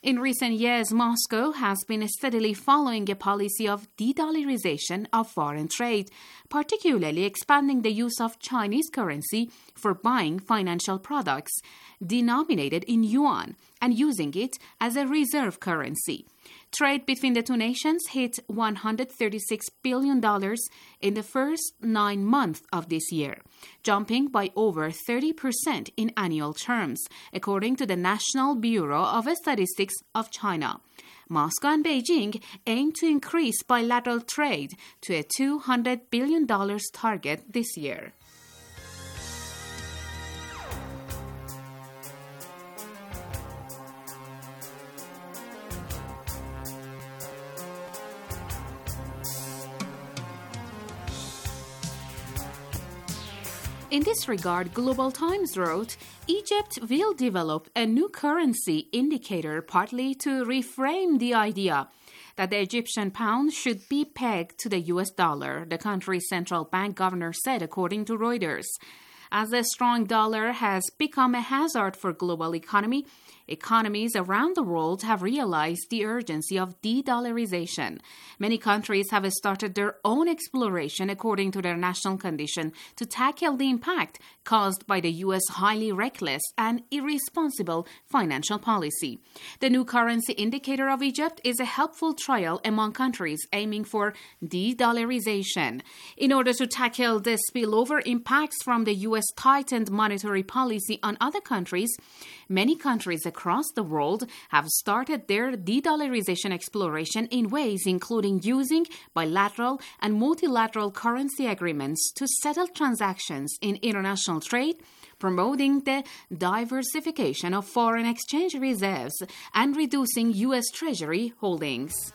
In recent years, Moscow has been steadily following a policy of de-dollarization of foreign trade, particularly expanding the use of Chinese currency for buying financial products denominated in yuan and using it as a reserve currency. Trade between the two nations hit $136 billion in the first 9 months of this year, jumping by over 30% in annual terms, according to the National Bureau of Statistics of China. Moscow and Beijing aim to increase bilateral trade to a $200 billion target this year. In this regard, Global Times wrote, Egypt will develop a new currency indicator partly to reframe the idea that the Egyptian pound should be pegged to the US dollar, the country's central bank governor said, according to Reuters. As the strong dollar has become a hazard for global economy, economies around the world have realized the urgency of de-dollarization. Many countries have started their own exploration according to their national condition to tackle the impact caused by the U.S. highly reckless and irresponsible financial policy. The new currency indicator of Egypt is a helpful trial among countries aiming for de-dollarization. In order to tackle the spillover impacts from the U.S. tightened monetary policy on other countries, many countries across the world have started their de-dollarization exploration in ways including using bilateral and multilateral currency agreements to settle transactions in international trade, promoting the diversification of foreign exchange reserves, and reducing U.S. Treasury holdings.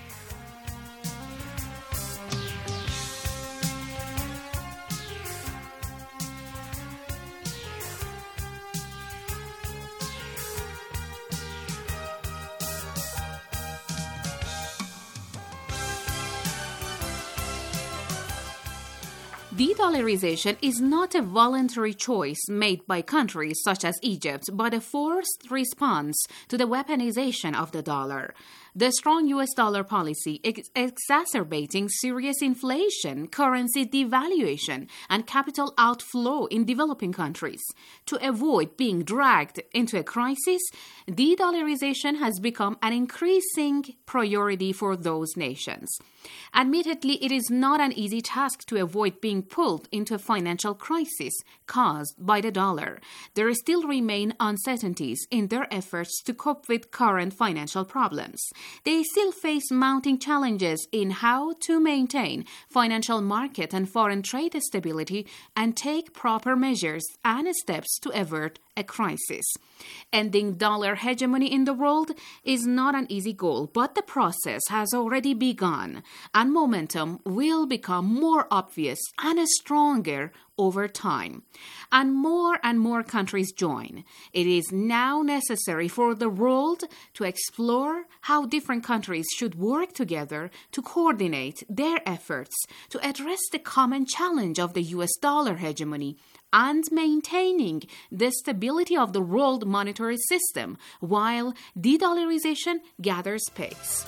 De-dollarization is not a voluntary choice made by countries such as Egypt, but a forced response to the weaponization of the dollar. The strong U.S. dollar policy is exacerbating serious inflation, currency devaluation, and capital outflow in developing countries. To avoid being dragged into a crisis, de-dollarization has become an increasing priority for those nations. Admittedly, it is not an easy task to avoid being pulled into a financial crisis caused by the dollar. There still remain uncertainties in their efforts to cope with current financial problems. They still face mounting challenges in how to maintain financial market and foreign trade stability and take proper measures and steps to avert a crisis. Ending dollar hegemony in the world is not an easy goal, but the process has already begun, and momentum will become more obvious and stronger over time. And more countries join. It is now necessary for the world to explore how different countries should work together to coordinate their efforts to address the common challenge of the US dollar hegemony and maintaining the stability of the world monetary system while de-dollarization gathers pace.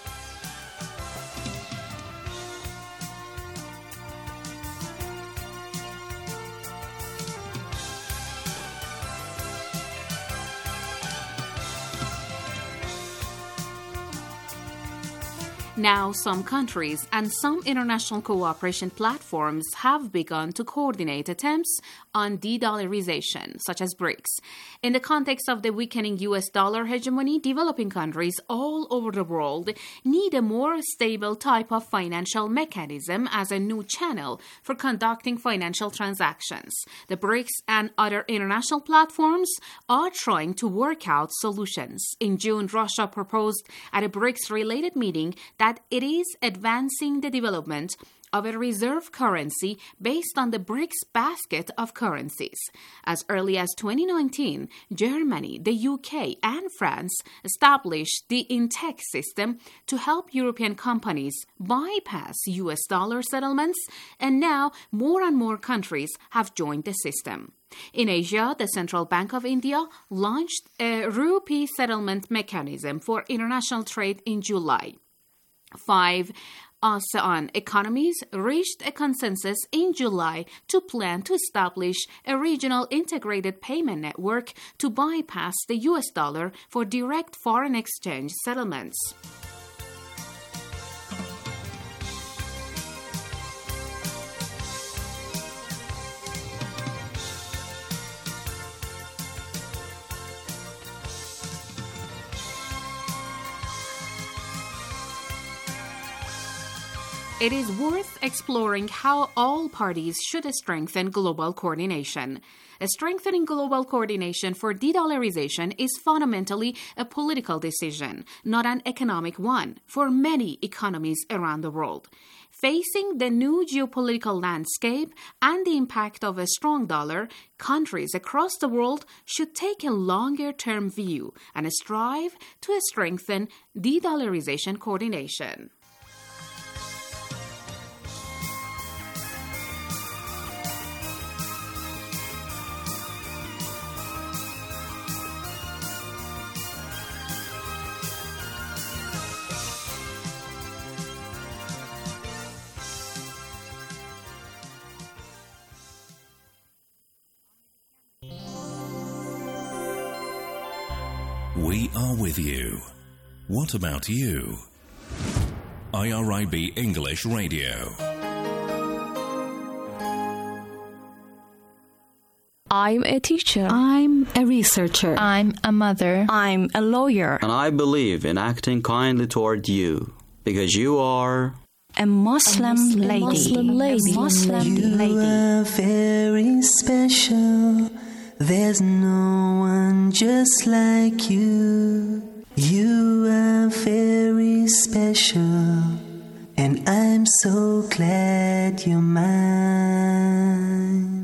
Now, some countries and some international cooperation platforms have begun to coordinate attempts on de-dollarization, such as BRICS. In the context of the weakening US dollar hegemony, developing countries all over the world need a more stable type of financial mechanism as a new channel for conducting financial transactions. The BRICS and other international platforms are trying to work out solutions. In June, Russia proposed at a BRICS-related meeting that it is advancing the development of a reserve currency based on the BRICS basket of currencies. As early as 2019, Germany, the UK, and France established the INTEC system to help European companies bypass US dollar settlements, and now more and more countries have joined the system. In Asia, the Central Bank of India launched a rupee settlement mechanism for international trade in July. 5 ASEAN economies reached a consensus in July to plan to establish a regional integrated payment network to bypass the US dollar for direct foreign exchange settlements. It is worth exploring how all parties should strengthen global coordination. Strengthening global coordination for de-dollarization is fundamentally a political decision, not an economic one, for many economies around the world. Facing the new geopolitical landscape and the impact of a strong dollar, countries across the world should take a longer-term view and strive to strengthen de-dollarization coordination. We are with you. What about you? IRIB English Radio. I'm a teacher. I'm a researcher. I'm a mother. I'm a lawyer. And I believe in acting kindly toward you, because you are a Muslim lady. You are very special. There's no one just like you. You are very special, and I'm so glad you're mine.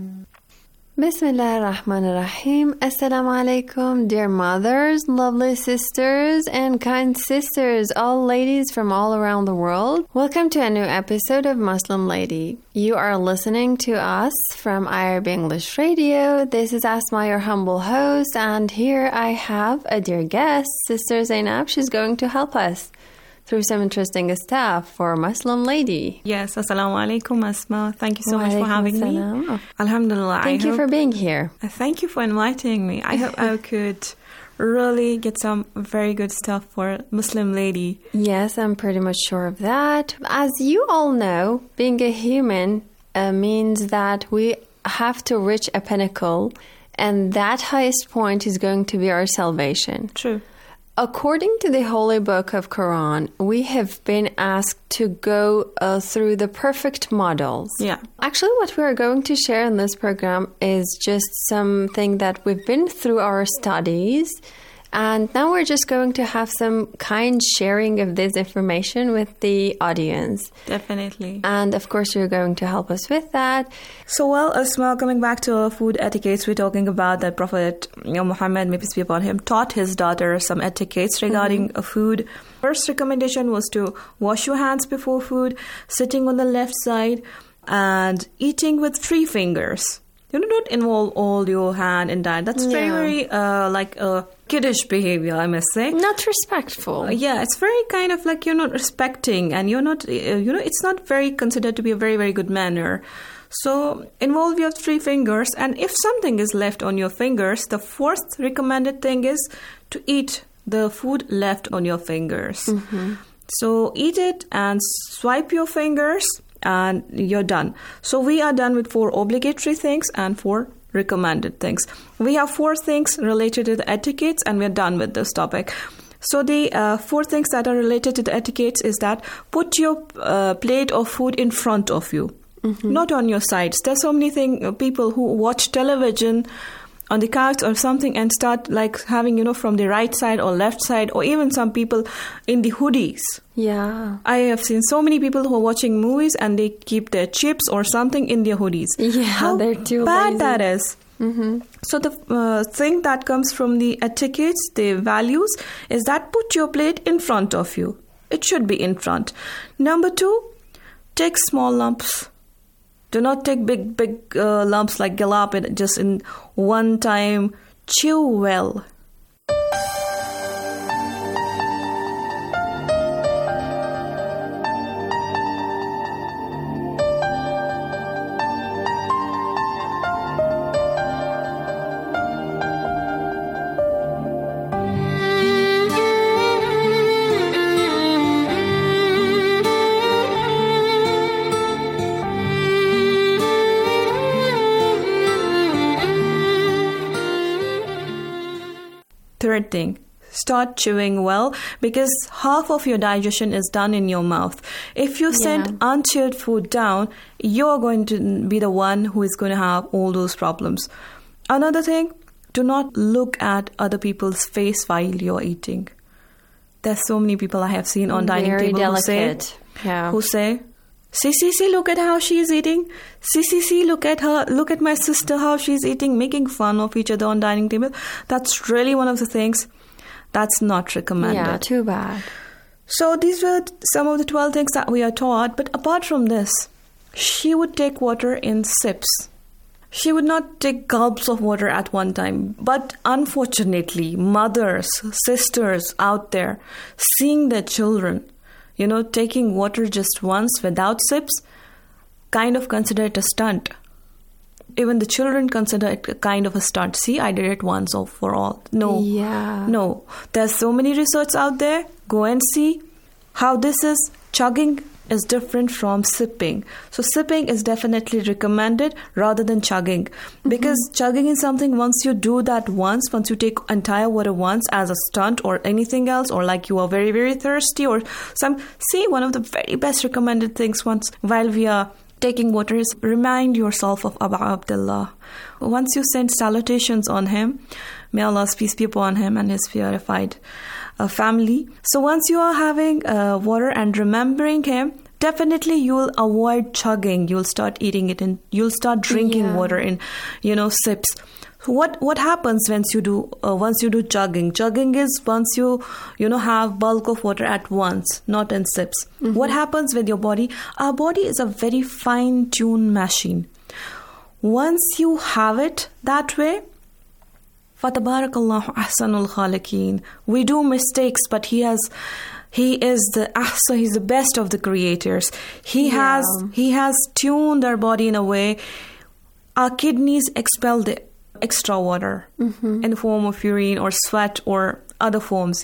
Bismillah ar-Rahman ar-Rahim. Assalamu alaikum, dear mothers, lovely sisters, and kind sisters, all ladies from all around the world. Welcome to a new episode of Muslim Lady. You are listening to us from IRIB English Radio. This is Asma, your humble host, and here I have a dear guest, Sister Zainab. She's going to help us through some interesting stuff for Muslim Lady. Yes, assalamu alaikum, Asma. Thank you so much for having me. Alhamdulillah. Thank you for being here. Thank you for inviting me. I hope I could really get some very good stuff for Muslim Lady. Yes, I'm pretty much sure of that. As you all know, being a human means that we have to reach a pinnacle, and that highest point is going to be our salvation. True. According to the Holy Book of Quran, we have been asked to go through the perfect models. Yeah. Actually, what we are going to share in this program is just something that we've been through our studies. And now we're just going to have some kind sharing of this information with the audience. Definitely. And of course, you're going to help us with that. So, well, Asma, coming back to food etiquettes, we're talking about that Prophet Muhammad, may peace be upon him, taught his daughter some etiquettes regarding food. First recommendation was to wash your hands before food, sitting on the left side, and eating with 3 fingers. You don't involve all your hand in that. That's very like a kiddish behavior, I must say. Not respectful. Yeah, it's very kind of like you're not respecting, and you're not, it's not very considered to be a very, very good manner. So involve your 3 fingers, and if something is left on your fingers, the 4th recommended thing is to eat the food left on your fingers. Mm-hmm. So eat it and swipe your fingers, and you're done. So we are done with 4 obligatory things and 4 recommended things. We have 4 things related to the etiquettes, and we're done with this topic. So the 4 things that are related to the etiquettes is that put your plate of food in front of you, not on your sides. There's so many people who watch television on the couch or something and start like having, from the right side or left side, or even some people in the hoodies. Yeah. I have seen so many people who are watching movies and they keep their chips or something in their hoodies. Yeah, how they're too bad lazy. That is. Mm-hmm. So the thing that comes from the etiquettes, the values, is that put your plate in front of you. It should be in front. Number 2, take small lumps. Do not take big lumps like gulab and just in one time. Chew well. Third thing, start chewing well, because half of your digestion is done in your mouth. If you send unchewed food down, you're going to be the one who is going to have all those problems. Another thing, do not look at other people's face while you're eating. There's so many people I have seen on dining table who say, see, look at how she's eating. See, look at her. Look at my sister, how she's eating, making fun of each other on dining table. That's really one of the things that's not recommended. Yeah, too bad. So these were some of the 12 things that we are taught. But apart from this, she would take water in sips. She would not take gulps of water at one time. But unfortunately, mothers, sisters out there, seeing their children, taking water just once without sips, kind of consider it a stunt. Even the children consider it a kind of a stunt. See, I did it once for all. No. There's so many research out there. Go and see how this is. Chugging is different from sipping. So sipping is definitely recommended rather than chugging. Because chugging is something, once you do that once you take entire water once as a stunt or anything else, or like you are very, very thirsty or one of the very best recommended things once while we are taking water is remind yourself of Abu Abdullah. Once you send salutations on him, may Allah's peace be upon him and his purified family. So once you are having water and remembering him, definitely you will avoid chugging. You'll start eating it and you'll start drinking water in, sips. What happens once you do chugging? Chugging is once you have bulk of water at once, not in sips. What happens with your body? Our body is a very fine-tuned machine. Once you have it that way, فَتَبَارَكَ أَحْسَنُ الْخَالِقِينَ. We do mistakes, but He is the ahsa, He's the best of the creators. He has tuned our body in a way. Our kidneys expel the extra water in the form of urine or sweat or other forms,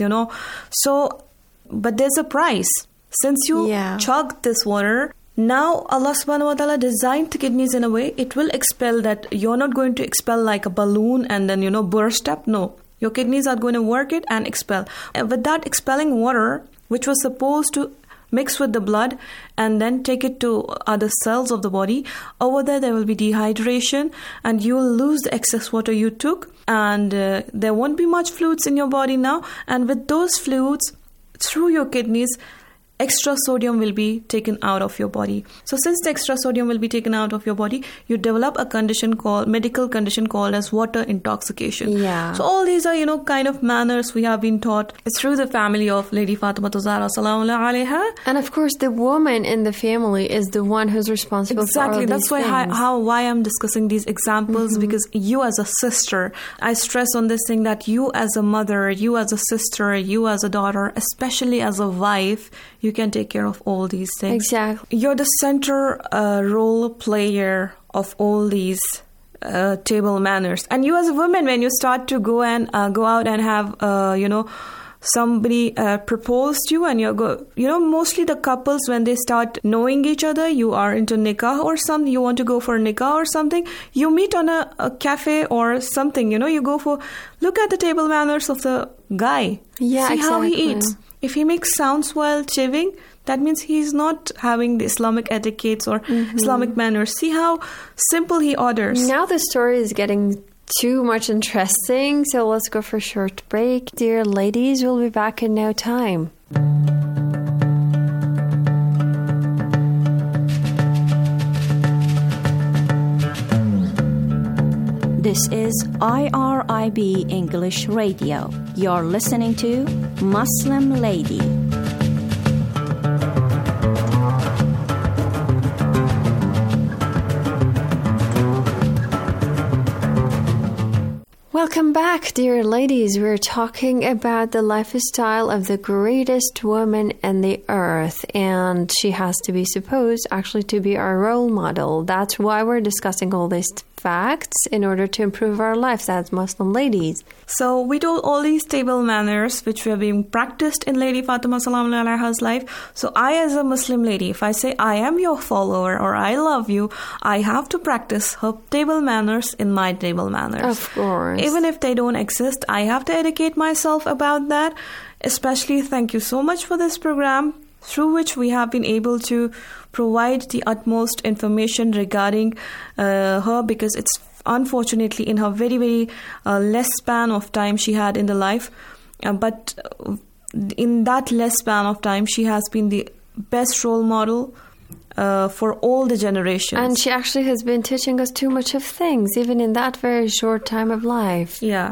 So, but there's a price. Since you chug this water, now Allah subhanahu wa ta'ala designed the kidneys in a way it will expel that. You're not going to expel like a balloon and then, burst up. No. Your kidneys are going to work it and expel. And with that expelling water, which was supposed to mix with the blood and then take it to other cells of the body, over there will be dehydration and you will lose the excess water you took, and there won't be much fluids in your body now. And with those fluids, through your kidneys, extra sodium will be taken out of your body. So since the extra sodium will be taken out of your body, you develop a medical condition called as water intoxication. Yeah. So all these are, kind of manners we have been taught. It's through the family of Lady Fatima Zahra salamullahi alayha. And of course, the woman in the family is the one who's responsible for all these That's why I'm discussing these examples, because you as a sister, I stress on this thing that you as a mother, you as a sister, you as a daughter, especially as a wife, you can take care of all these things. Exactly. You're the center role player of all these table manners. And you as a woman, when you start to go out and have, somebody propose to you, and mostly the couples, when they start knowing each other, you are into nikah or something, you want to go for a nikah or something, you meet on a cafe or something, you go for, look at the table manners of the guy. Yeah, See how he exactly. eats. If he makes sounds while chewing, that means he's not having the Islamic etiquettes or Islamic manners. See how simple he orders. Now the story is getting too much interesting, so let's go for a short break. Dear ladies, we'll be back in no time. This is IRIB English Radio. You're listening to Muslim Lady. Welcome back, dear ladies. We're talking about the lifestyle of the greatest woman in the earth, and she has to be supposed actually to be our role model. That's why we're discussing all these facts in order to improve our lives as Muslim ladies. So we do all these table manners which were being practiced in Lady Fatima Salamu Alaiha's life. So I, as a Muslim lady, if I say I am your follower or I love you, I have to practice her table manners in my table manners. Of course. Even if they don't exist, I have to educate myself about that. Especially, thank you so much for this program, through which we have been able to provide the utmost information regarding her, because it's unfortunately in her very, very less span of time she had in the life. But in that less span of time, she has been the best role model for all the generations. And she actually has been teaching us too much of things, even in that very short time of life. Yeah.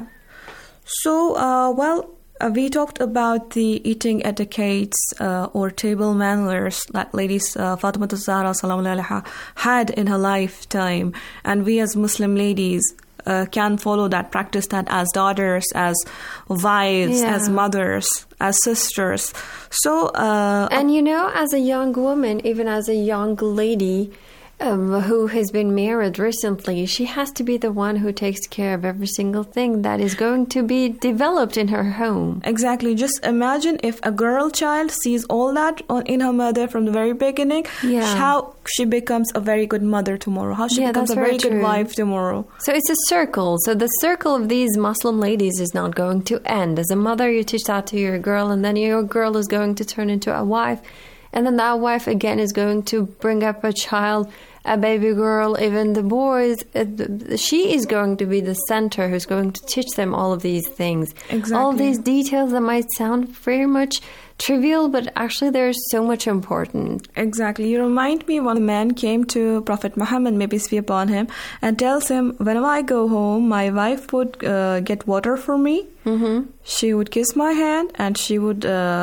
So, we talked about the eating etiquettes or table manners that Lady Fatima Zahra Salamu Alaiha had in her lifetime. And we as Muslim ladies can follow that, practice that as daughters, as wives, as mothers, as sisters. So, and you know, as a young woman, even as a young lady who has been married recently, she has to be the one who takes care of every single thing that is going to be developed in her home. Exactly. Just imagine if a girl child sees all that in her mother from the very beginning, how she becomes a very good mother tomorrow, how she becomes a very good wife tomorrow. So it's a circle. So the circle of these Muslim ladies is not going to end. As a mother, you teach that to your girl, and then your girl is going to turn into a wife. And then that wife again is going to bring up a child, a baby girl, even the boys. She is going to be the center who's going to teach them all of these things. Exactly. All these details that might sound very much trivial, but actually they're so much important. Exactly. You remind me when a man came to Prophet Muhammad, may peace be upon him, and tells him, whenever I go home, my wife would get water for me. Mm-hmm. She would kiss my hand, and she would...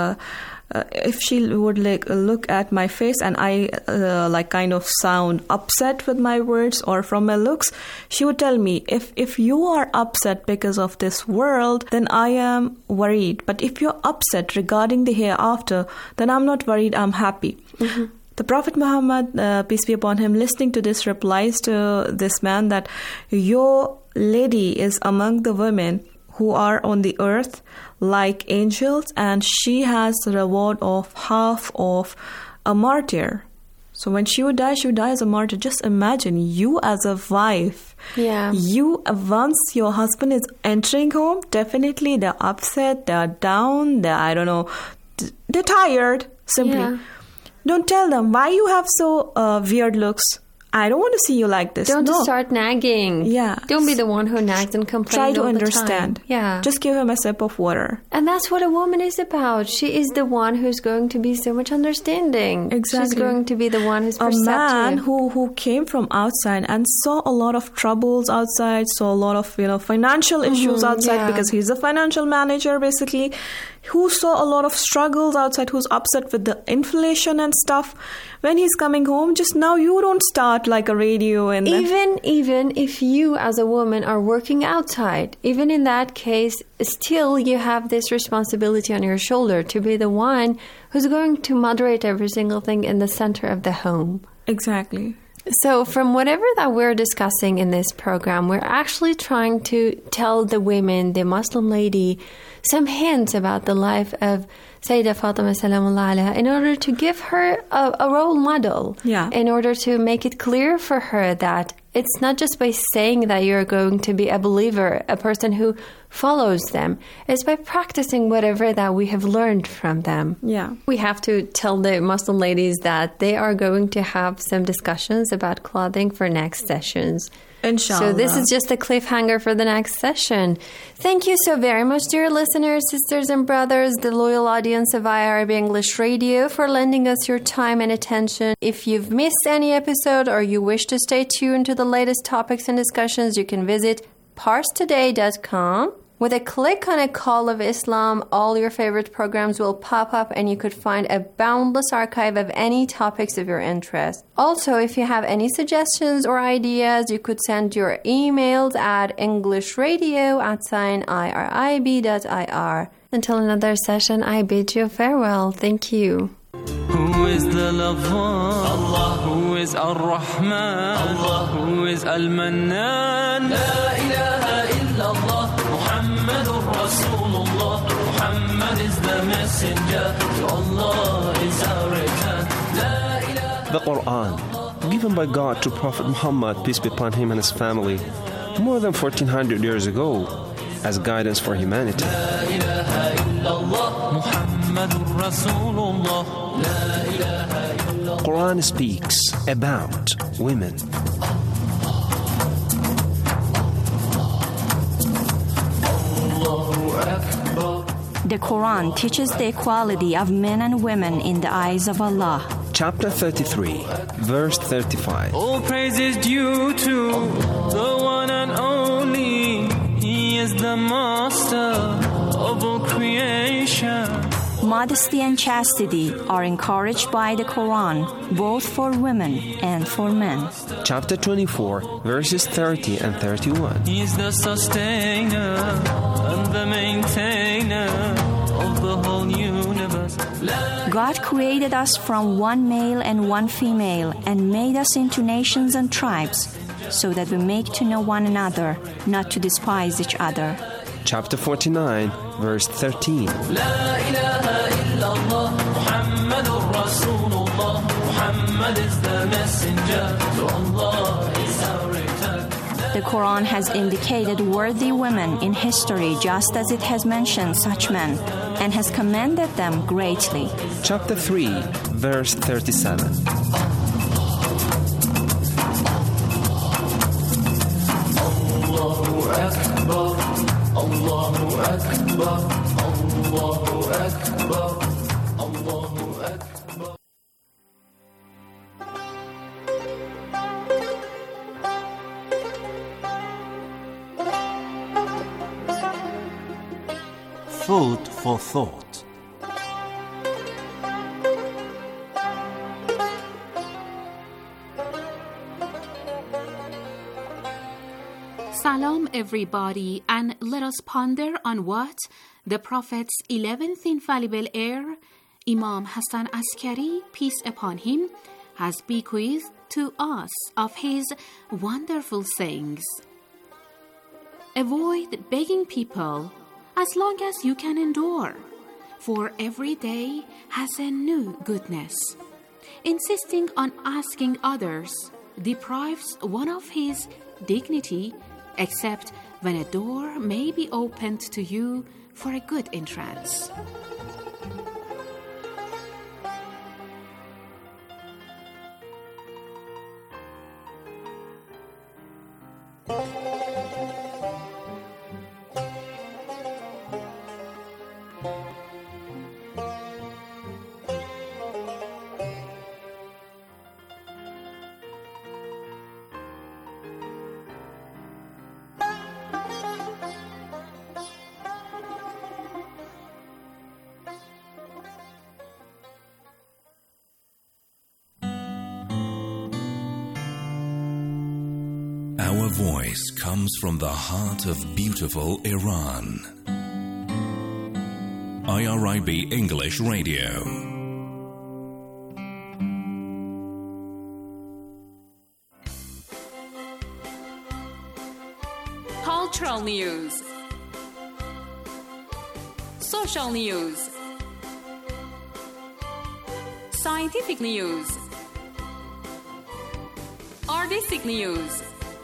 if she would look at my face and I kind of sound upset with my words or from my looks, she would tell me, if you are upset because of this world, then I am worried. But if you're upset regarding the hereafter, then I'm not worried, I'm happy. Mm-hmm. The Prophet Muhammad, peace be upon him, listening to this, replies to this man that your lady is among the women who are on the earth like angels, and she has the reward of half of a martyr. So when she would die as a martyr. Just imagine you as a wife. Yeah. Once your husband is entering home, definitely they're upset, they're down, they're tired, simply. Yeah. Don't tell them why you have so weird looks. I don't want to see you like this. Don't start nagging. Yeah. Don't be the one who nags and complains. Try to all understand. The time. Yeah. Just give him a sip of water. And that's what a woman is about. She is the one who's going to be so much understanding. Exactly. She's going to be the one who's perceptive. A man who came from outside and saw a lot of troubles outside, saw a lot of financial issues outside, because he's a financial manager basically, who saw a lot of struggles outside, who's upset with the inflation and stuff. When he's coming home, just now you don't start like a radio and even if you as a woman are working outside, even in that case, still you have this responsibility on your shoulder to be the one who's going to moderate every single thing in the center of the home. Exactly. So from whatever that we're discussing in this program, we're actually trying to tell the women, the Muslim lady, some hints about the life of Sayyidah Fatima Salamullah Alaiha in order to give her a role model. Yeah. In order to make it clear for her that it's not just by saying that you're going to be a believer, a person who follows them. It's by practicing whatever that we have learned from them. Yeah. We have to tell the Muslim ladies that they are going to have some discussions about clothing for next sessions. Inshallah. So this is just a cliffhanger for the next session. Thank you so very much, dear listeners, sisters and brothers, the loyal audience of IRB English Radio, for lending us your time and attention. If you've missed any episode or you wish to stay tuned to the latest topics and discussions, you can visit parstoday.com. With a click on a Call of Islam, all your favorite programs will pop up and you could find a boundless archive of any topics of your interest. Also, if you have any suggestions or ideas, you could send your emails at englishradio@irib.ir. Until another session, I bid you farewell. Thank you. Who is the lover? Allah. Who is Ar-Rahman? Allah. Who is Al-Mannan? La ilaha illallah. Muhammadur Rasulullah. Muhammad is the messenger. To Allah is our return. La ilaha. The Quran, given by God to Prophet Muhammad, peace be upon him and his family, more than 1400 years ago, as guidance for humanity. La ilaha illallah. Muhammadur Rasulullah. Quran speaks about women. The Quran teaches the equality of men and women in the eyes of Allah. Chapter 33, verse 35. All praise is due to the one and only. He is the master of all creation. Modesty and chastity are encouraged by the Quran, both for women and for men. Chapter 24, verses 30 and 31. He is the sustainer and the maintainer of the whole universe. God created us from one male and one female and made us into nations and tribes so that we make to know one another, not to despise each other. Chapter 49, verse 13. La ilaha illallah. Muhammadur Rasulullah. Muhammad is the messenger. To Allah is our return. The Quran has indicated worthy women in history just as it has mentioned such men and has commended them greatly. Chapter 3, verse 37. Allahu Akbar. Allahu Akbar. Allahu Akbar. Allahu Akbar. Food for thought. Salam everybody, and let us ponder on what the Prophet's 11th infallible heir, Imam Hassan Askari, peace upon him, has bequeathed to us of his wonderful sayings. Avoid begging people as long as you can endure, for every day has a new goodness. Insisting on asking others deprives one of his dignity, except when a door may be opened to you for a good entrance. Our voice comes from the heart of beautiful Iran. IRIB English Radio. Cultural news, social news, scientific news, artistic news,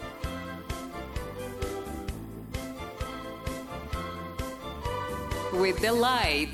with delight.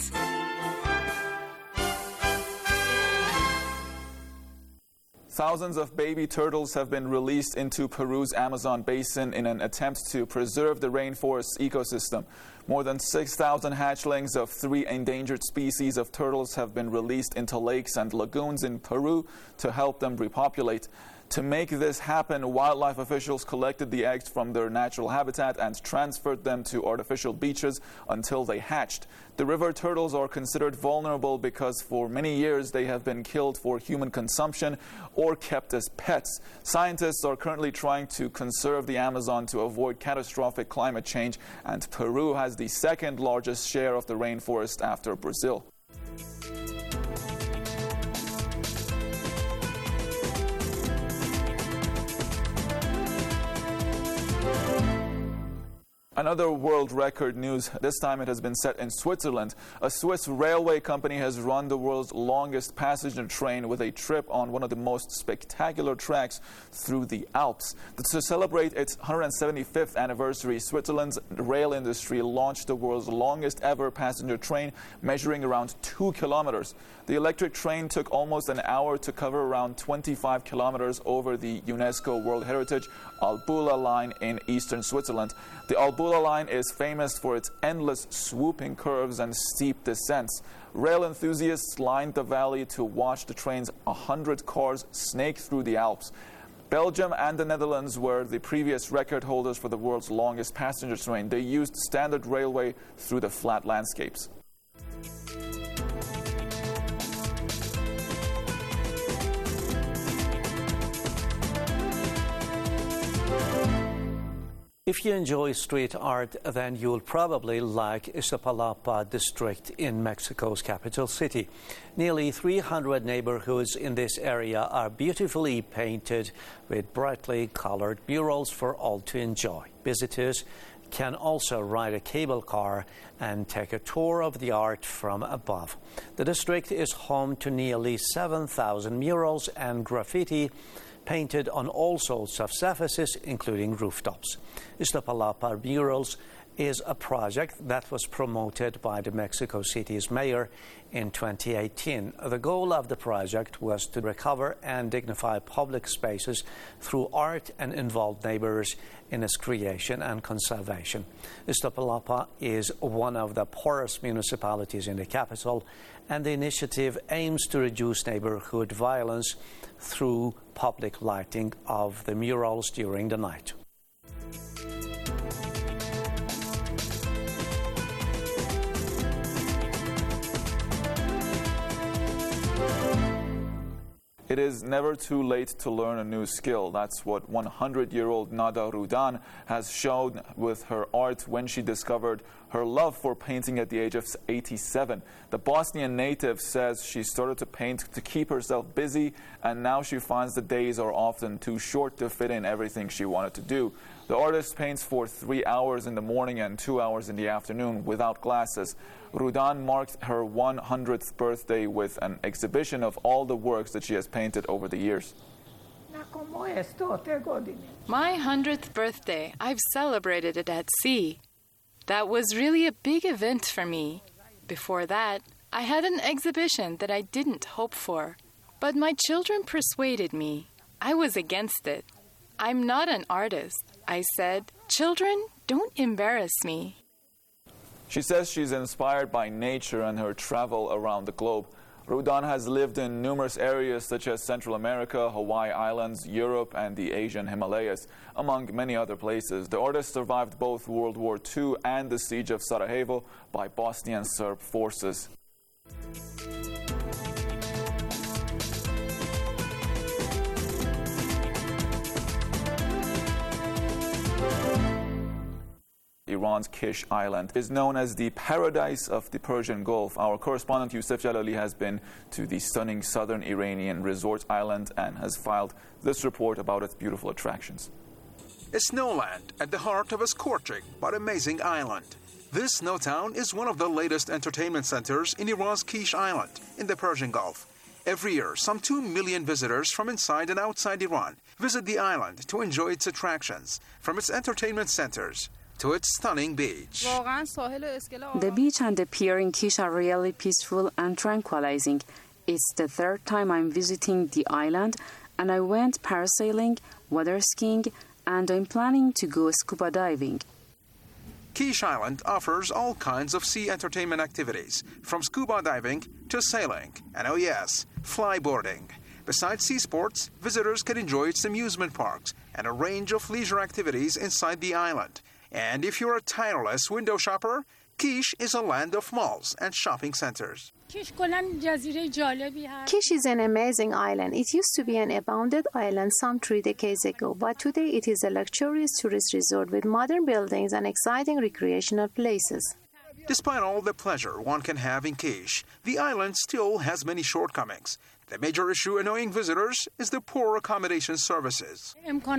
Thousands of baby turtles have been released into Peru's Amazon basin in an attempt to preserve the rainforest's ecosystem. More than 6,000 hatchlings of 3 endangered species of turtles have been released into lakes and lagoons in Peru to help them repopulate. To make this happen, wildlife officials collected the eggs from their natural habitat and transferred them to artificial beaches until they hatched. The river turtles are considered vulnerable because for many years they have been killed for human consumption or kept as pets. Scientists are currently trying to conserve the Amazon to avoid catastrophic climate change, and Peru has the second largest share of the rainforest after Brazil. Another world record news. This time it has been set in Switzerland. A Swiss railway company has run the world's longest passenger train with a trip on one of the most spectacular tracks through the Alps. To celebrate its 175th anniversary, Switzerland's rail industry launched the world's longest ever passenger train, measuring around 2 kilometers. The electric train took almost an hour to cover around 25 kilometers over the UNESCO World Heritage Albula line in eastern Switzerland. The Albula line is famous for its endless swooping curves and steep descents. Rail enthusiasts lined the valley to watch the train's 100 cars snake through the Alps. Belgium and the Netherlands were the previous record holders for the world's longest passenger train. They used standard railway through the flat landscapes. If you enjoy street art, then you'll probably like Iztapalapa district in Mexico's capital city. Nearly 300 neighborhoods in this area are beautifully painted with brightly colored murals for all to enjoy. Visitors can also ride a cable car and take a tour of the art from above. The district is home to nearly 7,000 murals and graffiti painted on all sorts of surfaces, including rooftops. Iztapalapa Murals is a project that was promoted by the Mexico City's mayor in 2018. The goal of the project was to recover and dignify public spaces through art and involve neighbors in its creation and conservation. Iztapalapa is one of the poorest municipalities in the capital, and the initiative aims to reduce neighborhood violence through public lighting of the murals during the night. It is never too late to learn a new skill. That's what 100-year-old Nada Rudan has shown with her art when she discovered her love for painting at the age of 87. The Bosnian native says she started to paint to keep herself busy, and now she finds the days are often too short to fit in everything she wanted to do. The artist paints for 3 hours in the morning and 2 hours in the afternoon without glasses. Rudan marked her 100th birthday with an exhibition of all the works that she has painted over the years. My 100th birthday, I've celebrated it at sea. That was really a big event for me. Before that, I had an exhibition that I didn't hope for. But my children persuaded me. I was against it. I'm not an artist. I said, "Children, don't embarrass me." She says she's inspired by nature and her travel around the globe. Rudan has lived in numerous areas such as Central America, Hawaii Islands, Europe, and the Asian Himalayas, among many other places. The artist survived both World War II and the siege of Sarajevo by Bosnian Serb forces. Iran's Kish Island is known as the paradise of the Persian Gulf. Our correspondent Youssef Jalali has been to the stunning southern Iranian resort island and has filed this report about its beautiful attractions. A snowland at the heart of a scorching but amazing island. This snow town is one of the latest entertainment centers in Iran's Kish Island in the Persian Gulf. Every year, some 2 million visitors from inside and outside Iran visit the island to enjoy its attractions, from its entertainment centers to its stunning beach. The beach and the pier in Kish are really peaceful and tranquilizing. It's the third time I'm visiting the island, and I went parasailing, water skiing, and I'm planning to go scuba diving. Kish Island offers all kinds of sea entertainment activities, from scuba diving to sailing, and oh yes, flyboarding. Besides sea sports, visitors can enjoy its amusement parks and a range of leisure activities inside the island. And if you're a tireless window shopper, Kish is a land of malls and shopping centers. Kish is an amazing island. It used to be an abandoned island some 3 decades ago, but today it is a luxurious tourist resort with modern buildings and exciting recreational places. Despite all the pleasure one can have in Kish, the island still has many shortcomings. The major issue annoying visitors is the poor accommodation services.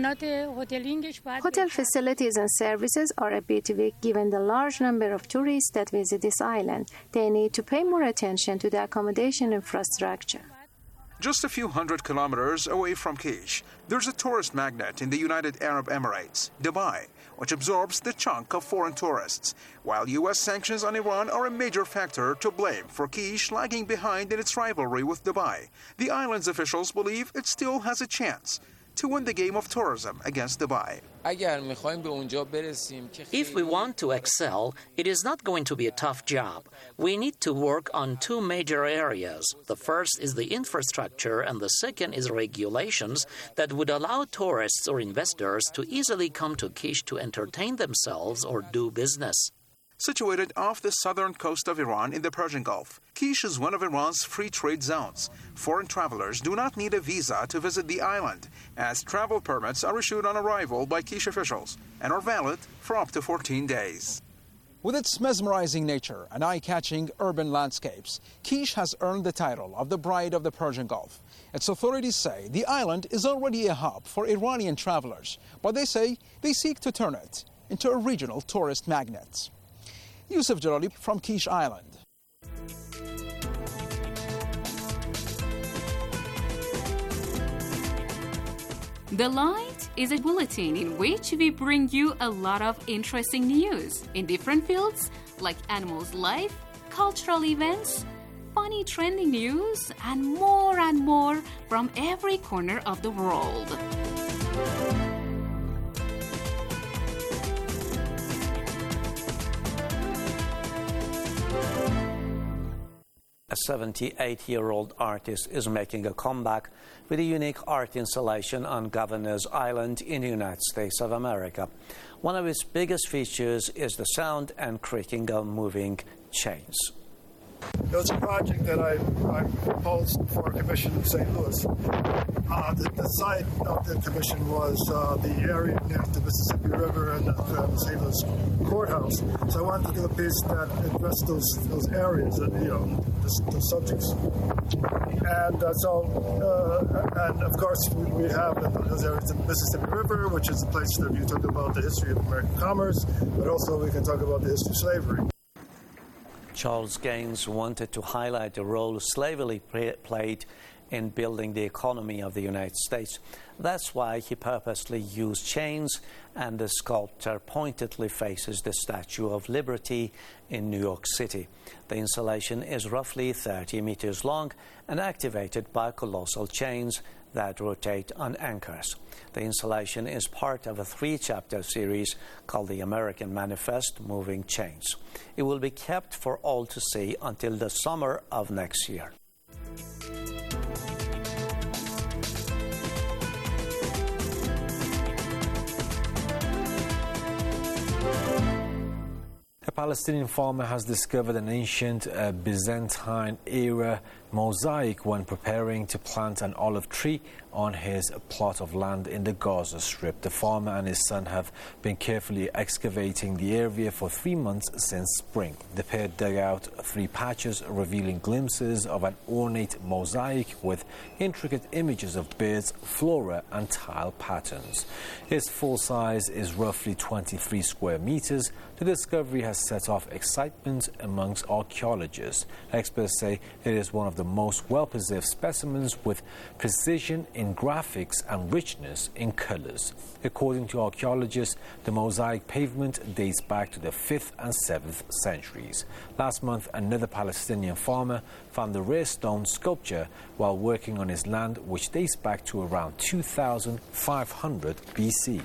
Hotel facilities and services are a bit weak given the large number of tourists that visit this island. They need to pay more attention to the accommodation infrastructure. Just a few hundred kilometers away from Kish, there's a tourist magnet in the United Arab Emirates, Dubai, which absorbs the chunk of foreign tourists, while U.S. sanctions on Iran are a major factor to blame for Kish lagging behind in its rivalry with Dubai. The island's officials believe it still has a chance to win the game of tourism against Dubai. If we want to excel, it is not going to be a tough job. We need to work on 2 major areas. The first is the infrastructure, and the second is regulations that would allow tourists or investors to easily come to Kish to entertain themselves or do business. Situated off the southern coast of Iran in the Persian Gulf, Kish is one of Iran's free trade zones. Foreign travelers do not need a visa to visit the island, as travel permits are issued on arrival by Kish officials and are valid for up to 14 days. With its mesmerizing nature and eye-catching urban landscapes, Kish has earned the title of the Bride of the Persian Gulf. Its authorities say the island is already a hub for Iranian travelers, but they say they seek to turn it into a regional tourist magnet. Yusuf Jalali from Kish Island. The Light is a bulletin in which we bring you a lot of interesting news in different fields like animals' life, cultural events, funny trending news, and more from every corner of the world. A 78-year-old artist is making a comeback with a unique art installation on Governor's Island in the United States of America. One of its biggest features is the sound and creaking of moving chains. It was a project that I proposed for a commission in St. Louis. The site of the commission was the area near the Mississippi River and the St. Louis courthouse. So I wanted to do a piece that addressed those areas, the subjects. And and of course we have those areas in the Mississippi River, which is a place that you talk about the history of American commerce, but also we can talk about the history of slavery. Charles Gaines wanted to highlight the role slavery played in building the economy of the United States. That's why he purposely used chains, and the sculpture pointedly faces the Statue of Liberty in New York City. The installation is roughly 30 meters long and activated by colossal chains that rotate on anchors. The installation is part of a 3-chapter series called The American Manifest: Moving Chains. It will be kept for all to see until the summer of next year. A Palestinian farmer has discovered an ancient Byzantine-era mosaic when preparing to plant an olive tree on his plot of land in the Gaza Strip. The farmer and his son have been carefully excavating the area for 3 months since spring. The pair dug out 3 patches, revealing glimpses of an ornate mosaic with intricate images of birds, flora and tile patterns. Its full size is roughly 23 square meters. The discovery has set off excitement amongst archaeologists. Experts say it is one of the most well-preserved specimens with precision in graphics and richness in colors. According to archaeologists, the mosaic pavement dates back to the 5th and 7th centuries. Last month, another Palestinian farmer found the rare stone sculpture while working on his land, which dates back to around 2500 BC.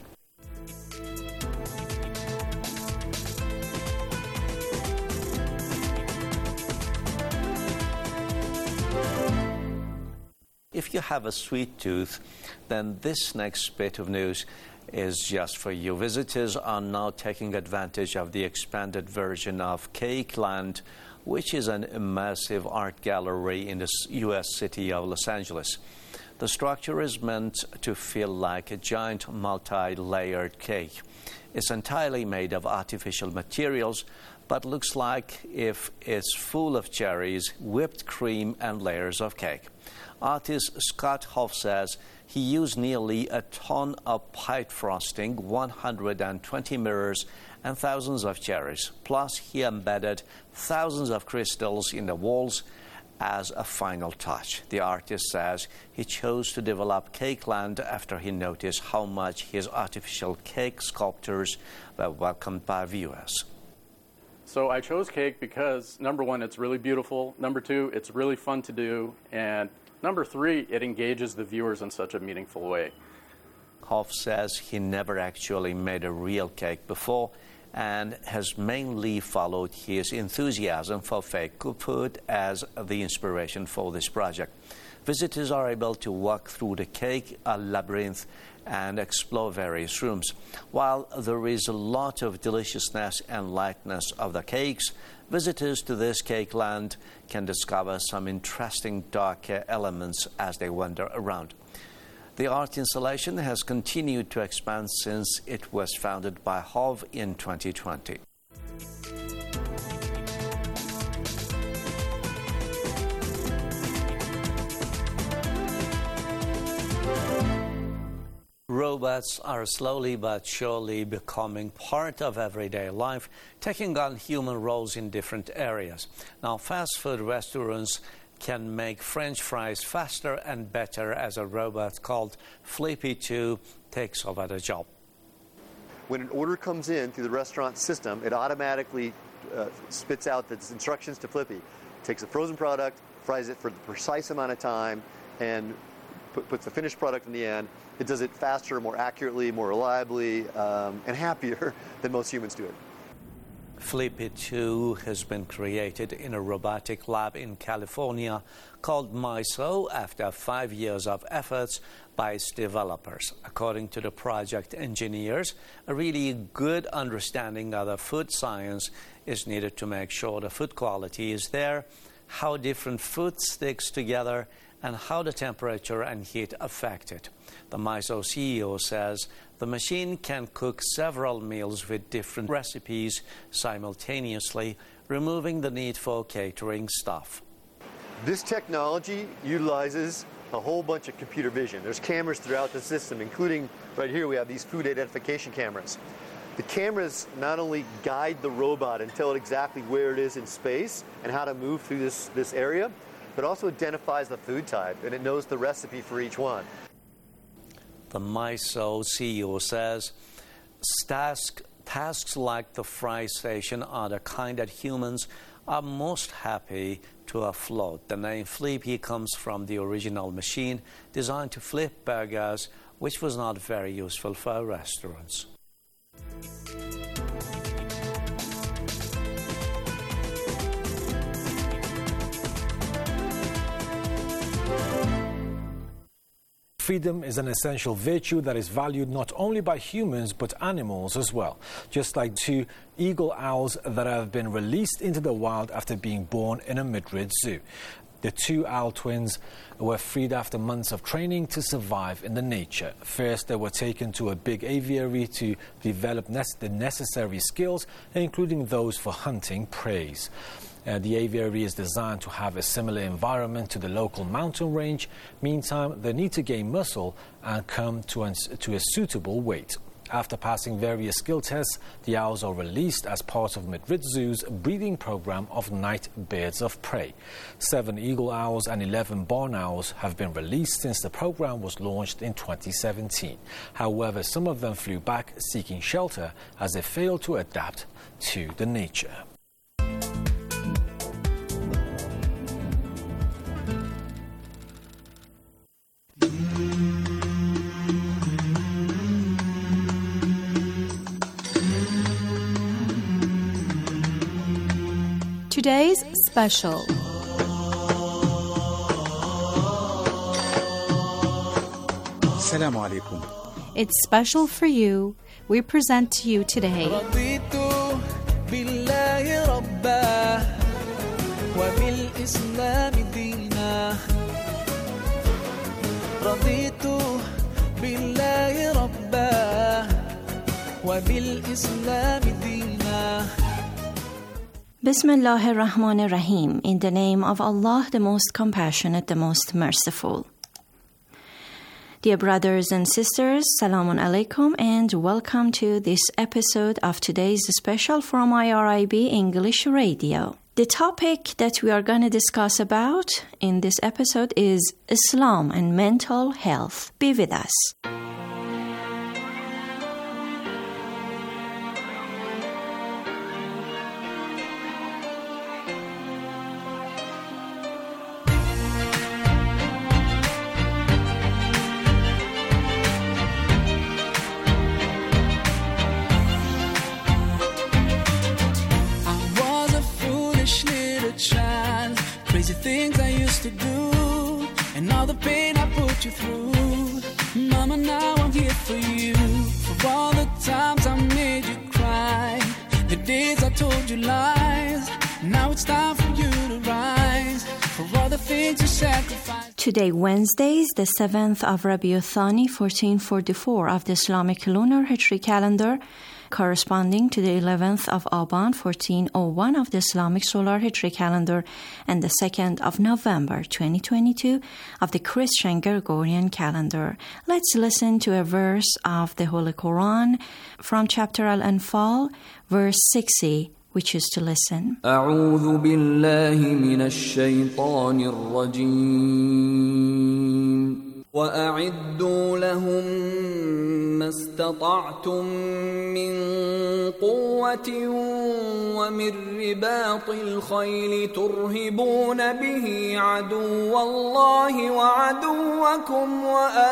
if you have a sweet tooth, then this next bit of news is just for you. Visitors are now taking advantage of the expanded version of Cake Land, which is an immersive art gallery in the U.S. city of Los Angeles. The structure is meant to feel like a giant multi-layered cake. It's entirely made of artificial materials, but looks like if it's full of cherries, whipped cream, and layers of cake. Artist Scott Hoff says he used nearly a ton of pipe frosting, 120 mirrors, and thousands of cherries. Plus, he embedded thousands of crystals in the walls as a final touch. The artist says he chose to develop Cake Land after he noticed how much his artificial cake sculptures were welcomed by viewers. So I chose cake because, number one, it's really beautiful. Number two, it's really fun to do. And number three, it engages the viewers in such a meaningful way. Hoff says he never actually made a real cake before and has mainly followed his enthusiasm for fake food as the inspiration for this project. Visitors are able to walk through the cake labyrinth and explore various rooms. While there is a lot of deliciousness and lightness of the cakes, visitors to this Cake Land can discover some interesting darker elements as they wander around. The art installation has continued to expand since it was founded by Hoff in 2020. Robots are slowly but surely becoming part of everyday life, taking on human roles in different areas. Now, fast food restaurants can make French fries faster and better as a robot called Flippy 2 takes over the job. When an order comes in through the restaurant system, it automatically spits out the instructions to Flippy. Takes a frozen product, fries it for the precise amount of time, and puts the finished product in the end. It does it faster, more accurately, more reliably, and happier than most humans do it. Flippy 2 has been created in a robotic lab in California called MISO after 5 years of efforts by its developers. According to the project engineers, a really good understanding of the food science is needed to make sure the food quality is there, how different food sticks together, and how the temperature and heat affect it. The MISO CEO says the machine can cook several meals with different recipes simultaneously, removing the need for catering staff. This technology utilizes a whole bunch of computer vision. There's cameras throughout the system, including right here we have these food identification cameras. The cameras not only guide the robot and tell it exactly where it is in space and how to move through this area, but also identifies the food type, and it knows the recipe for each one. The MISO CEO says tasks like the fry station are the kind that humans are most happy to offload. The name Flippy comes from the original machine designed to flip burgers, which was not very useful for restaurants. Freedom is an essential virtue that is valued not only by humans but animals as well, just like 2 eagle owls that have been released into the wild after being born in a Madrid zoo. The 2 owl twins were freed after months of training to survive in the nature. First, they were taken to a big aviary to develop the necessary skills, including those for hunting prey. The aviary is designed to have a similar environment to the local mountain range. Meantime, they need to gain muscle and come to a suitable weight. After passing various skill tests, the owls are released as part of Madrid Zoo's breeding program of night birds of prey. 7 eagle owls and 11 barn owls have been released since the program was launched in 2017. However, some of them flew back seeking shelter as they failed to adapt to the nature. Today's special. Assalamu alaikum. It's special for you. We present to you today رضيت بالله ربا وبالإسلام دينا رضيت بالله ربا وبالإسلام دينا. Bismillah ar-Rahman ar-Rahim. In the name of Allah, the most compassionate, the most merciful. Dear brothers and sisters, Salamun Alaikum and welcome to this episode of today's special from IRIB English Radio. The topic that we are going to discuss about in this episode is Islam and mental health. Be with us. Crazy things I used to do, and all the pain I put you through. Mama, now I'm here for you. For all the times I made you cry, the days I told you lies. Now it's time for you to rise. For all the things you sacrificed. Today, Wednesday, is the 7th of Rabiul Thani, 1444 of the Islamic lunar Hijri calendar, corresponding to the 11th of Aban, 1401 of the Islamic solar Hijri calendar, and the 2nd of November, 2022 of the Christian Gregorian calendar. Let's listen to a verse of the Holy Quran from chapter Al-Anfal, verse 60, which is to listen. أعوذ بالله من الشيطان الرجيم وأعدوا لهم ما استطعتم من قوة ومن رباط الخيل ترهبون به عدو الله وعدوكم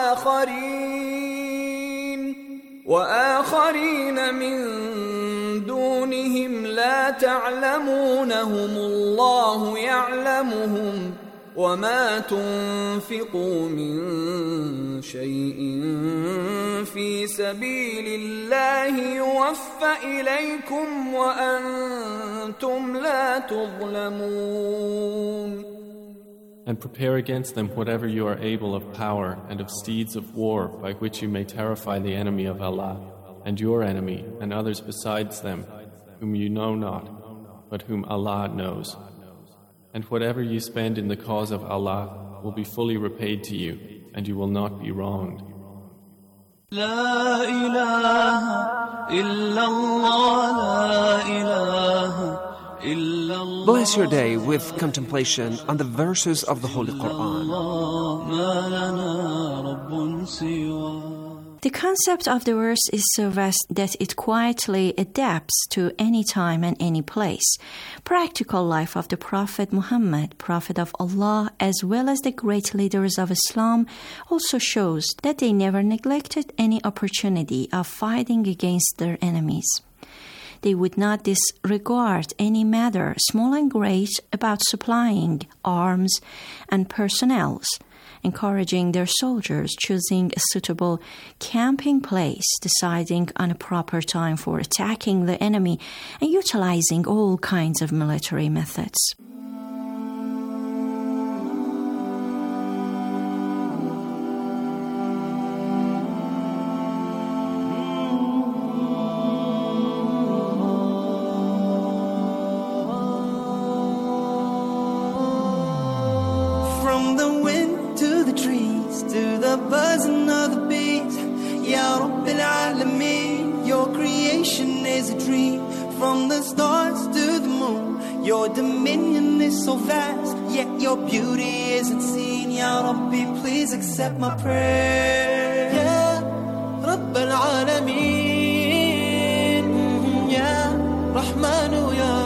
وآخرين من دونهم لا تعلمونهم الله يعلمهم وما تنفقوا من شيء في سبيل الله يوفى إليكم وأنتم لا تظلمون. And prepare against them whatever you are able of power and of steeds of war by which you may terrify the enemy of Allah and your enemy and others besides them whom you know not but whom Allah knows. And whatever you spend in the cause of Allah will be fully repaid to you, and you will not be wronged. La ilaha illallah, la ilaha illallah. Bless your day with contemplation on the verses of the Holy Quran. The concept of the verse is so vast that it quietly adapts to any time and any place. Practical life of the Prophet Muhammad, Prophet of Allah, as well as the great leaders of Islam, also shows that they never neglected any opportunity of fighting against their enemies. They would not disregard any matter, small and great, about supplying arms and personnel, encouraging their soldiers, choosing a suitable camping place, deciding on a proper time for attacking the enemy, and utilizing all kinds of military methods. From the wind to the trees, to the buzzing of the bees, Ya Rabbil Alameen, your creation is a dream. From the stars to the moon, your dominion is so vast, yet your beauty isn't seen. Ya Rabbi, please accept my prayer. Ya Rabbil Alameen, Ya Rahmanu Ya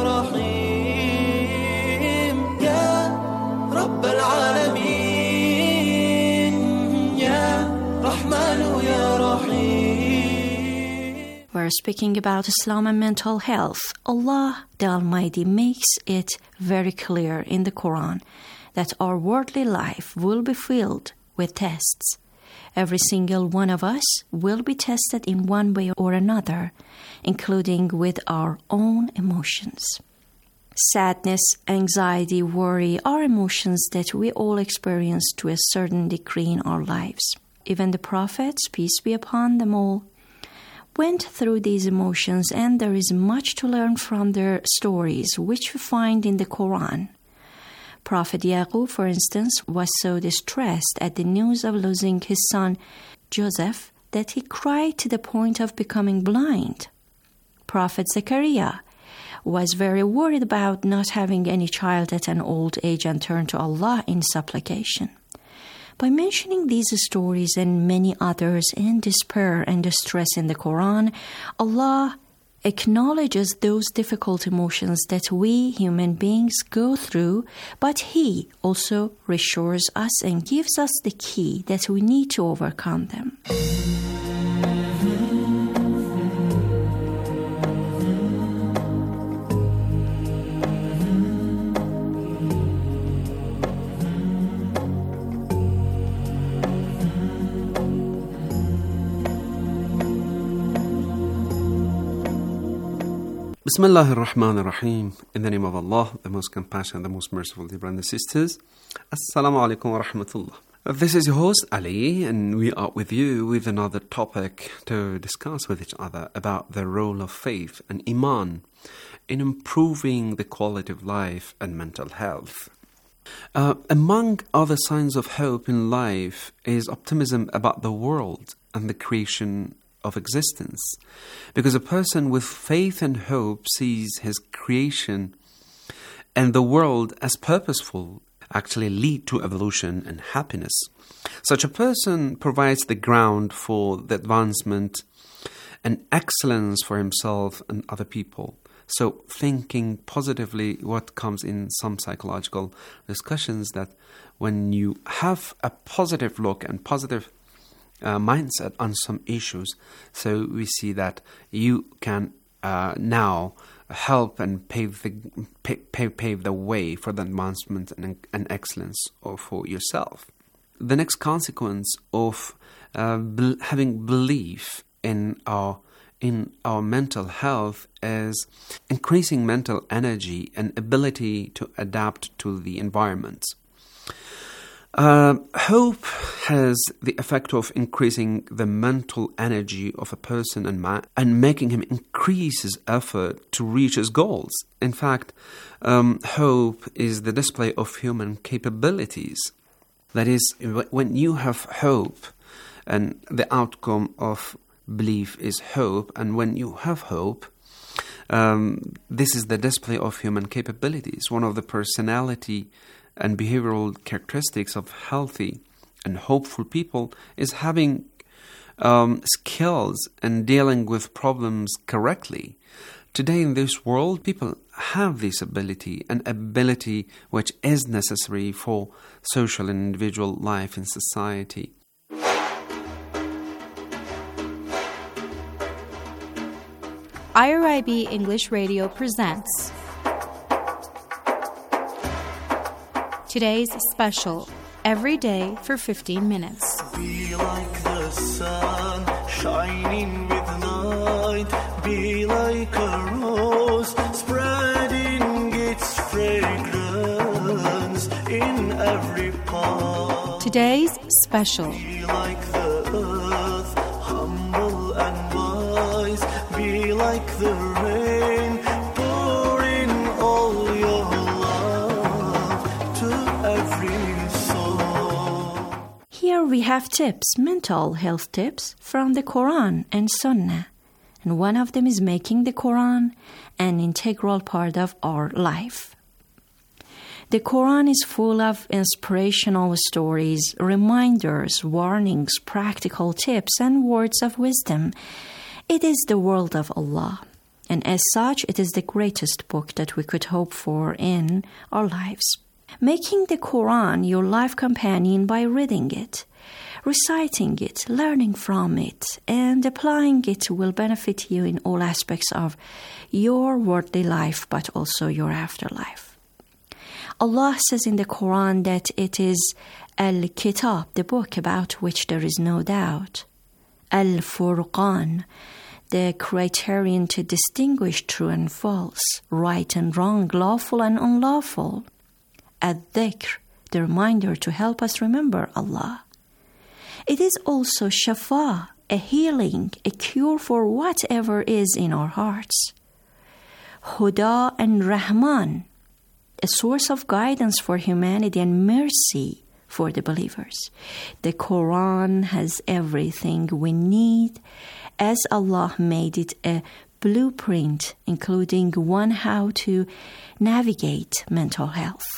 Rahim, Ya Rabbil Alameen, Ya Rahmanu Ya Rahim. We're speaking about Islam and mental health. Allah, the Almighty, makes it very clear in the Quran that our worldly life will be filled with tests. Every single one of us will be tested in one way or another, including with our own emotions. Sadness, anxiety, worry are emotions that we all experience to a certain degree in our lives. Even the prophets, peace be upon them all, went through these emotions, and there is much to learn from their stories, which we find in the Quran. Prophet Yaqub, for instance, was so distressed at the news of losing his son Joseph that he cried to the point of becoming blind. Prophet Zechariah was very worried about not having any child at an old age and turned to Allah in supplication. By mentioning these stories and many others in despair and distress in the Quran, Allah acknowledges those difficult emotions that we human beings go through, but He also reassures us and gives us the key that we need to overcome them. Bismillah ar-Rahman ar-Rahim. In the name of Allah, the most compassionate, the most merciful, dear brothers and sisters. Assalamu alaikum wa rahmatullah. This is your host Ali, and we are with you with another topic to discuss with each other about the role of faith and Iman in improving the quality of life and mental health. Among other signs of hope in life is optimism about the world and the creation of existence, because a person with faith and hope sees his creation and the world as purposeful, actually lead to evolution and happiness. Such a person provides the ground for the advancement and excellence for himself and other people. So thinking positively, what comes in some psychological discussions, that when you have a positive look and positive mindset on some issues, so we see that you can now help and pave the way for the advancement and excellence for yourself. The next consequence of having belief in our mental health is increasing mental energy and ability to adapt to the environment. Hope has the effect of increasing the mental energy of a person and making him increase his effort to reach his goals. In fact, hope is the display of human capabilities. That is, when you have hope, and the outcome of belief is hope, and when you have hope, this is the display of human capabilities. One of the personality and behavioral characteristics of healthy and hopeful people is having skills and dealing with problems correctly. Today in this world, people have this ability, an ability which is necessary for social and individual life in society. IRIB English Radio presents today's special, Every Day for 15 Minutes. Be like the sun, shining with light. Be like a rose, spreading its fragrance in every part. Today's special. Be like the earth, humble and wise. Be like the rain, pour in all your love to every soul. Here we have tips, mental health tips from the Quran and Sunnah. And one of them is making the Quran an integral part of our life. The Quran is full of inspirational stories, reminders, warnings, practical tips, and words of wisdom. It is the word of Allah, and as such, it is the greatest book that we could hope for in our lives. Making the Quran your life companion by reading it, reciting it, learning from it, and applying it will benefit you in all aspects of your worldly life, but also your afterlife. Allah says in the Quran that it is Al-Kitab, the book about which there is no doubt. Al-Furqan, the criterion to distinguish true and false, right and wrong, lawful and unlawful. Ad-Dhikr, the reminder to help us remember Allah. It is also Shafa, a healing, a cure for whatever is in our hearts. Huda and Rahman, a source of guidance for humanity and mercy for the believers. The Quran has everything we need, as Allah made it a blueprint, including one how to navigate mental health.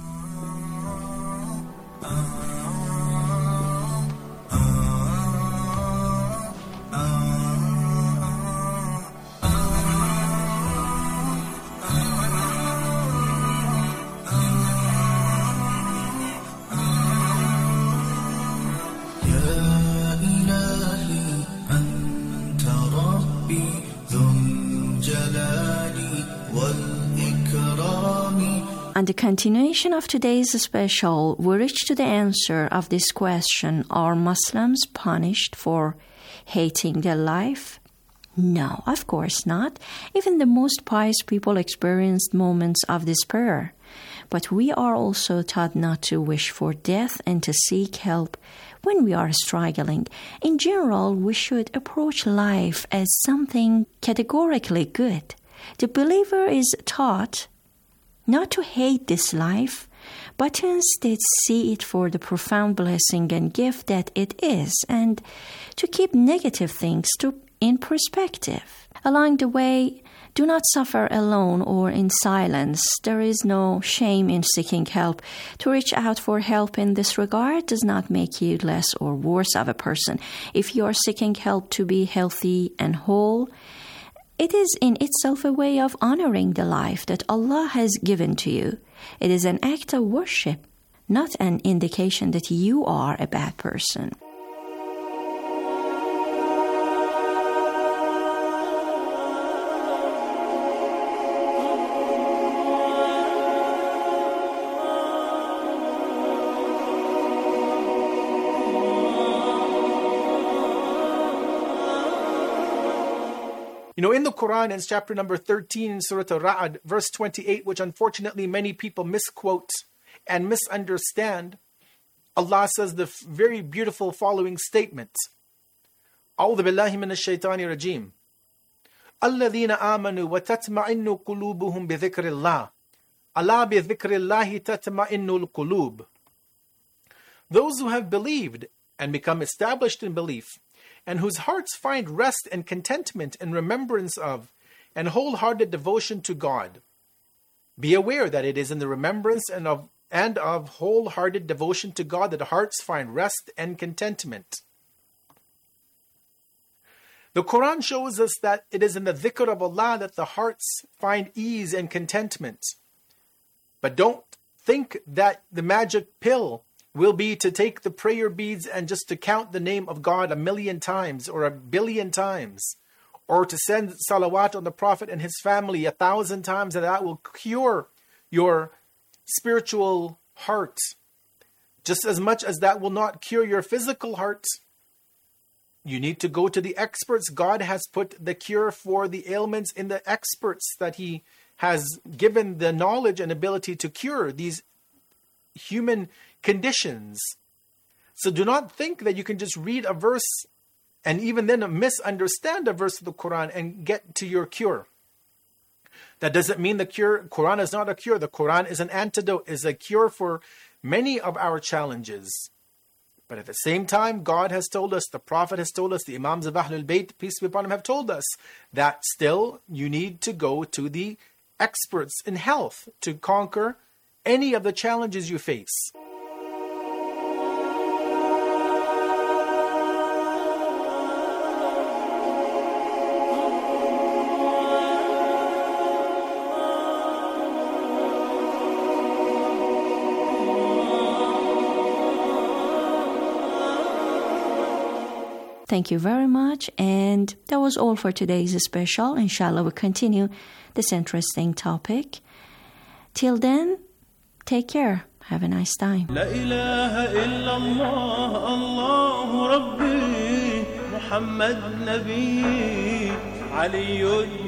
On the continuation of today's special, we reach to the answer of this question: are Muslims punished for hating their life? No, of course not. Even the most pious people experienced moments of despair. But we are also taught not to wish for death and to seek help when we are struggling. In general, we should approach life as something categorically good. The believer is taught not to hate this life, but to instead see it for the profound blessing and gift that it is, and to keep negative things in perspective. Along the way, do not suffer alone or in silence. There is no shame in seeking help. To reach out for help in this regard does not make you less or worse of a person. If you are seeking help to be healthy and whole, it is in itself a way of honoring the life that Allah has given to you. It is an act of worship, not an indication that you are a bad person. You know, in the Quran, in chapter number 13, in Surah Al-Ra'd, verse 28, which unfortunately many people misquote and misunderstand, Allah says the very beautiful following statement. أعوذ بالله من الشيطان الرجيم. الذين آمنوا وتطمئن قلوبهم بذكر الله. ألا بذكر الله تطمئن القلوب. Those who have believed and become established in belief, and whose hearts find rest and contentment in remembrance of and wholehearted devotion to God. Be aware that it is in the remembrance and of wholehearted devotion to God that hearts find rest and contentment. The Quran shows us that it is in the dhikr of Allah that the hearts find ease and contentment. But don't think that the magic pill will be to take the prayer beads and just to count the name of God 1,000,000 times or 1,000,000,000 times, or to send salawat on the Prophet and his family 1,000 times, and that will cure your spiritual heart, just as much as that will not cure your physical heart. You need to go to the experts. God has put the cure for the ailments in the experts that He has given the knowledge and ability to cure these human conditions. So do not think that you can just read a verse and even then misunderstand a verse of the Quran and get to your cure. That doesn't mean the Quran is not a cure. The Quran is an antidote, is a cure for many of our challenges. But at the same time, God has told us, the Prophet has told us, the Imams of Ahlul Bayt, peace be upon him, have told us that still you need to go to the experts in health to conquer any of the challenges you face. Thank you very much. And that was all for today's special. Inshallah, we'll continue this interesting topic. Till then, Take care. Have a nice time. لا إله إلا الله الله ربي محمد نبي علي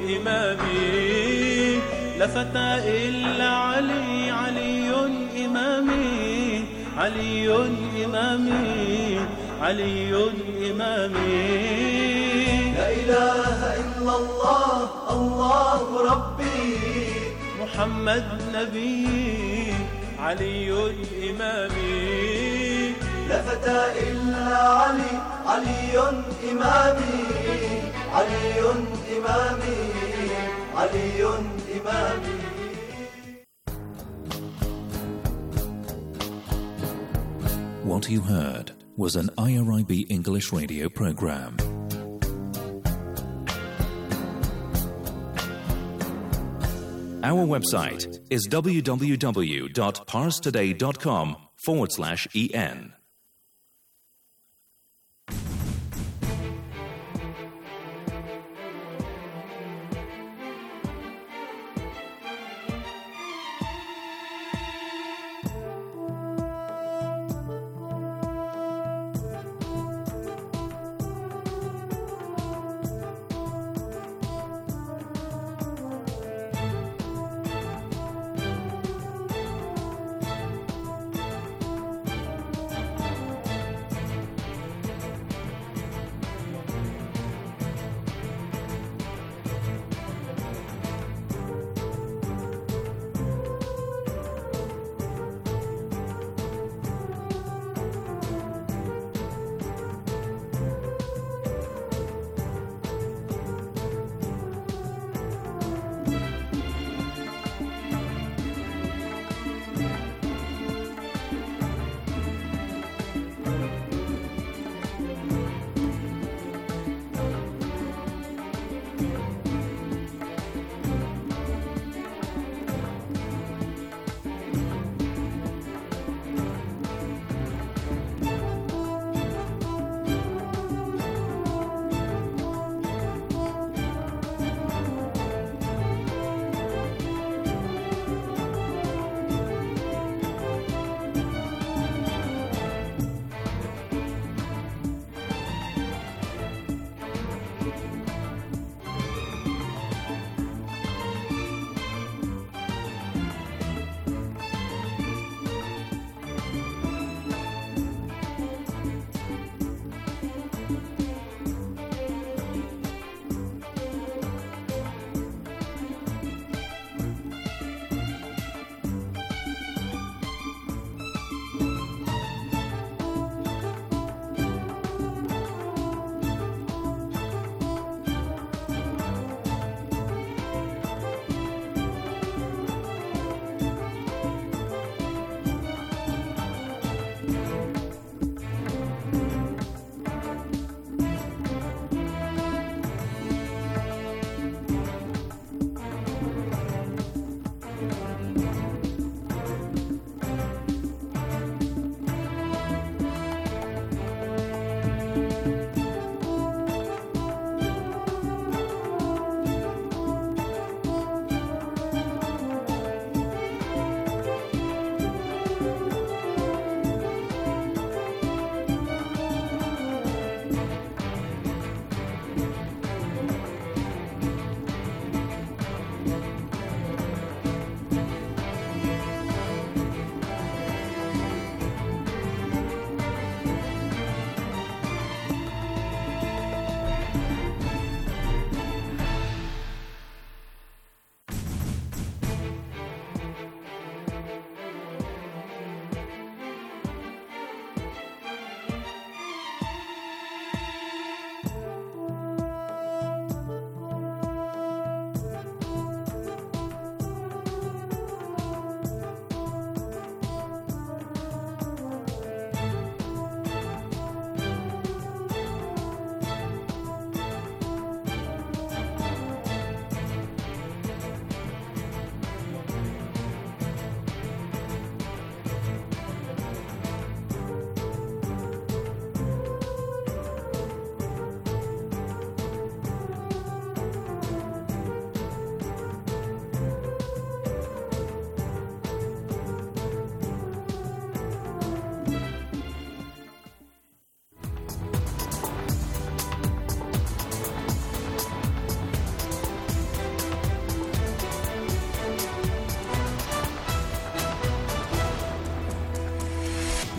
إمامي لا فتى إلا علي علي إمامي علي إمامي علي إمامي لا إله إلا الله الله ربي محمد نبي علي إمامي لا فتى إلا علي علي إمامي علي إمامي علي إمامي. What you heard was an IRIB English radio program. Our website is www.parstoday.com/en.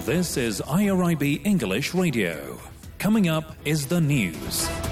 This is IRIB English Radio. Coming up is the news.